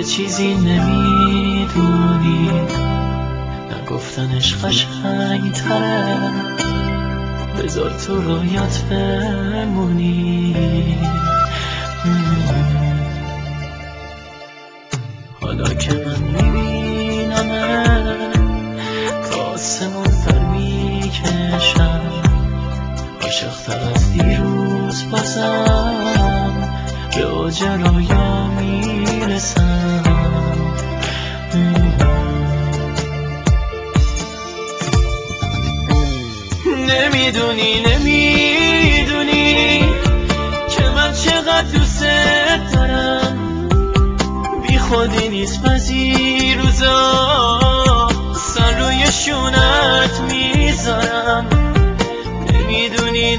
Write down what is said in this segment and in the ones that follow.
یه چیزی نمیدونی، نگفتنش قشنگ تره، بذار تو رویات بمونی. حالا که من میبینمه تا آسمون پر میکشم، عاشق‌تر از دیروز بازم به اوج رویا میرسم. نمیدونی که من چقدر دوست دارم، بی خودی نیست بعضی روزا سر روی شونت میذارم. نمیدونی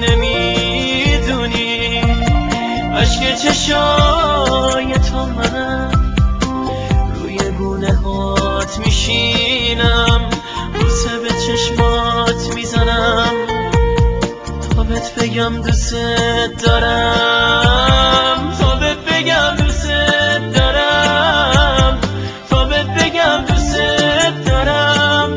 عشق چشای تو من روی گونه هات میشینم، بوسه به چشمات میزنم تا بهت بگم دوست دارم، تا بهت بگم دوست دارم، تا بهت بگم دوست دارم.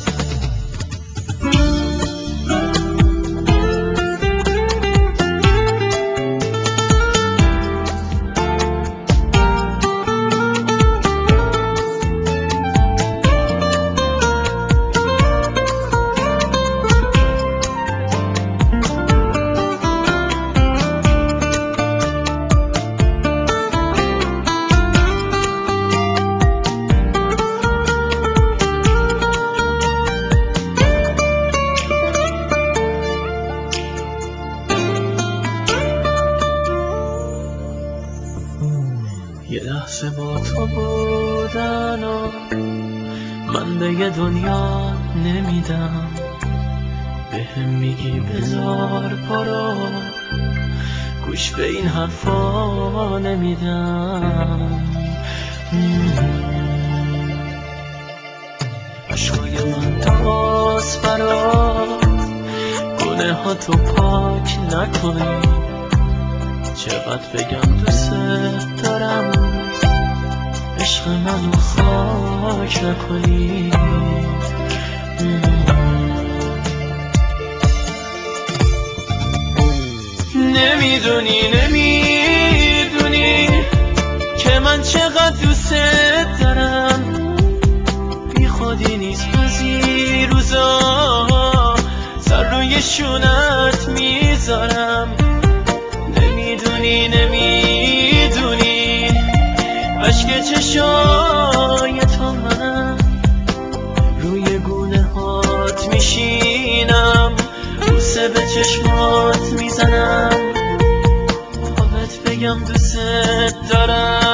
یه لحظه با تو بودن و من به یه دنیا نمیدم، بهم میگی بذار برو، گوش به این حرفا نمیدم. عشقای من درست برات گناه ها تو پاک نکنی، چقدر بگم دوست دارم عشق منو خاک نکنی. نمیدونی که من چقدر دوست دارم، بی خودی نیست بعضی روزا سر روی شونت میذارم. نمیدونی عشق چشای تو من روی گونه هات میشینم، بوسه به چشمات میزنم تا بهت بگم دوست دارم.